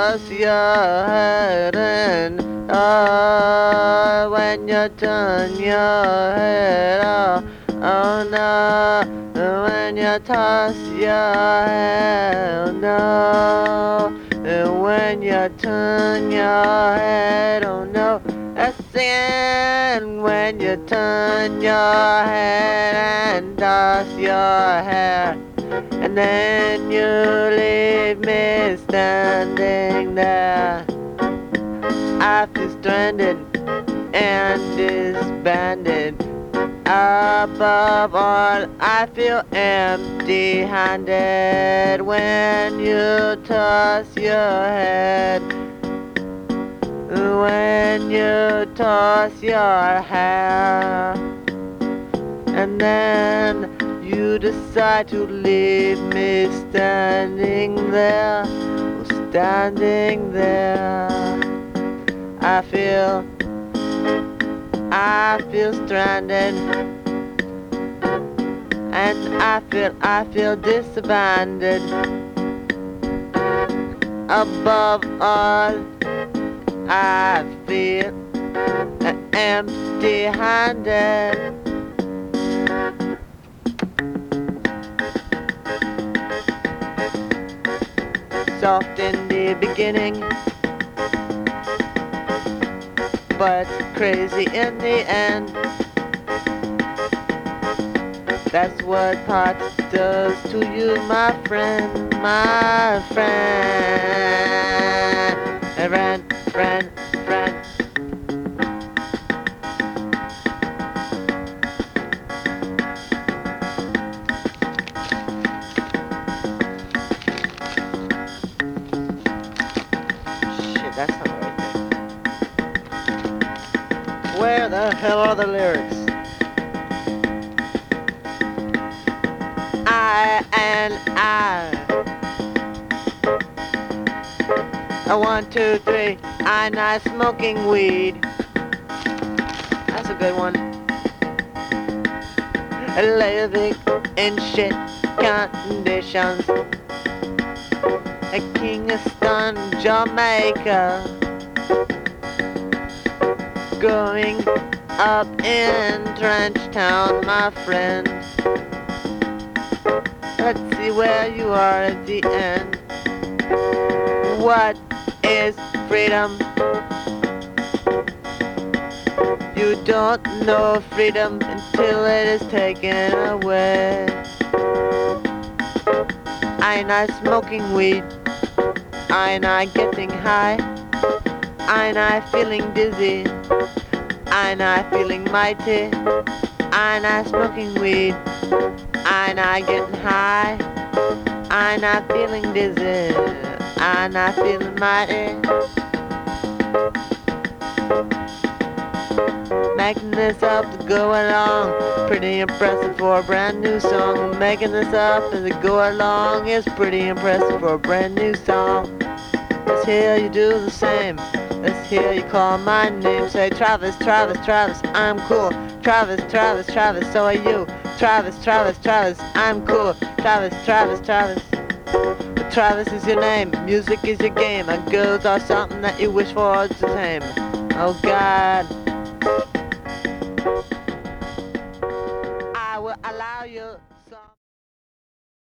toss your head and when you turn your head, oh no, when you toss your head, oh no, and when you turn your head, oh no, that's sin. When you turn your head and toss your hair, and then you leave me standing there. I feel stranded and disbanded. Above all, I feel empty-handed when you toss your head. When you toss your hair, and then you decide to leave me standing there, standing there. I feel stranded, and I feel disbanded. Above all, I feel empty-handed. Soft in the beginning, but crazy in the end. That's what pot does to you, my friend, my friend. Friend. Shit, that's not the right thing. Where the hell are the lyrics? I 1, 2, 3, I'm not smoking weed. That's a good one. Living in shit conditions. A Kingston, Jamaica. Growing up in Trenchtown, my friend. Let's see where you are at the end. What is freedom? You don't know freedom until it is taken away. I'm not smoking weed, I'm not getting high, I'm not feeling dizzy, I'm not feeling mighty, I'm not smoking weed, I'm not getting high, I'm not feeling dizzy, I'm not feeling mighty. Making this up to go along, pretty impressive for a brand new song. Making this up as I go along is pretty impressive for a brand new song. Let's hear you do the same. Let's hear you call my name. Say Travis, Travis, Travis, I'm cool. Travis, Travis, Travis, so are you. Travis, Travis, Travis, I'm cool. Travis, Travis, Travis. But Travis is your name, music is your game, and girls are something that you wish for to tame. Oh God, I will allow you some.